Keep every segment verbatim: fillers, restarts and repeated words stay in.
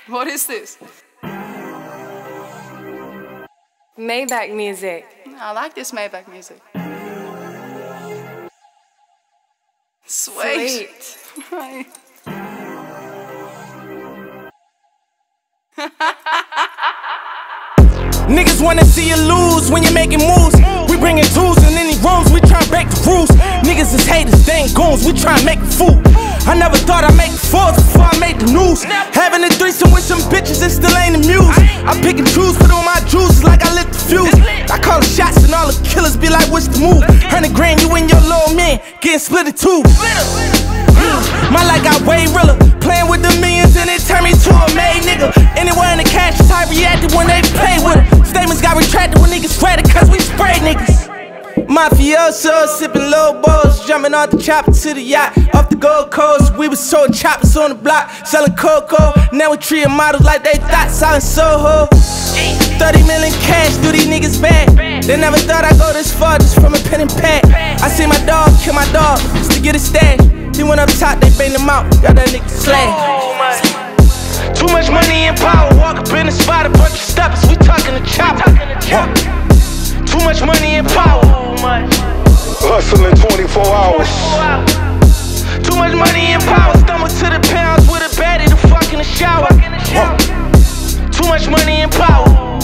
What is this? Maybach music. I like this Maybach music. Sweet. Sweet. Niggas wanna see you lose when you're making moves. We bringing tools in any rooms, we tryna break the rules. Niggas is haters, they ain't goons, we tryna make a fool. I never thought I'd make fours before I made the news. Having a threesome with some bitches, it still ain't amused. I pick and choose, put on my juices like I lit the fuse. I call the shots and all the killers be like, what's the move? Hundred grand, you and your little man getting split in two. My life got way realer, playing with the millions and it turned me to a made nigga. Anywhere in the cash type reacted when they play with it. Statements got retracted when niggas read it cause we spray niggas. Mafioso, sipping low balls, jumping off the chopper to the yacht. Off the Gold Coast, we was sold choppers on the block, selling cocoa. Now we treating models like they thought, selling Soho. thirty million cash, do these niggas bad. They never thought I'd go this far just from a pen and pad. I see my dog kill my dog just to get a stash. He went up top, they banged him out, got that nigga slashed. Too much money and power, walk up in the spot, a bunch of steppers, we talking the chopper. Too much money and power, hustling twenty-four hours. Too much money and power, stumble to the pounds with a baddie to fuck in the shower. Too much money and power,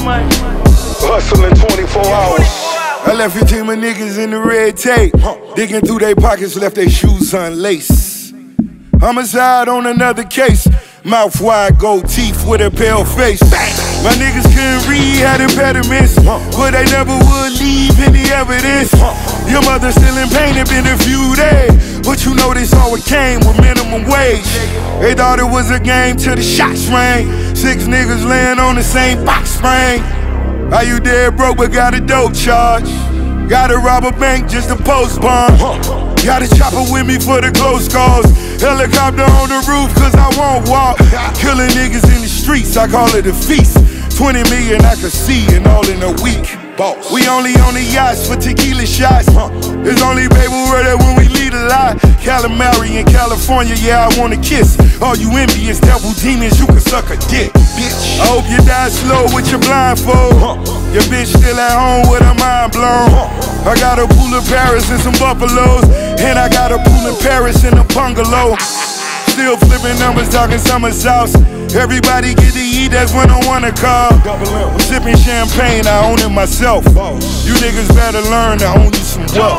hustling twenty-four hours. I left your team of niggas in the red tape, digging through their pockets, left their shoes unlaced. Homicide on another case, mouth wide, gold teeth with a pale face. My niggas couldn't read, had impediments, but they never would leave any evidence. Your mother still in pain, it been a few days, but you know this all it came with minimum wage. They thought it was a game till the shots rang. Six niggas laying on the same box spring. How you dead broke but got a dope charge? Gotta rob a bank just to post bond. Got a chopper with me for the close calls. Helicopter on the roof cause I won't walk. Killing niggas in the streets, I call it a feast. Twenty million I could see and all in a week. Boss. We only on the yachts for tequila shots. It's only baby word when we lead a lot. Calamari in California, yeah, I wanna kiss. All you envious devil demons, you can suck a dick, bitch. I hope you die slow with your blindfold. Your bitch still at home with her mind blown. I got a pool in Paris and some buffaloes, and I got a pool in Paris and a bungalow. Still flipping numbers, talking summer sauce. Everybody get to eat, that's when I wanna call. I'm sipping champagne, I own it myself. You niggas better learn to own you some wealth.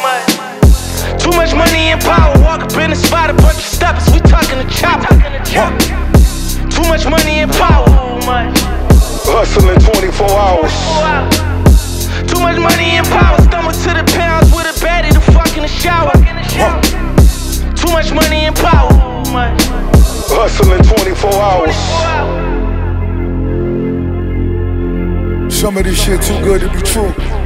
Too much money and power, walk up in the spot, a bunch of steppers, we talking the chopper. Too much money and power, hustling twenty-four hours. Too much money and power, stumble to the pounds with a baddie to fuck in the shower. Too much money and power, hustling twenty-four hours. Some of this shit too good to be true.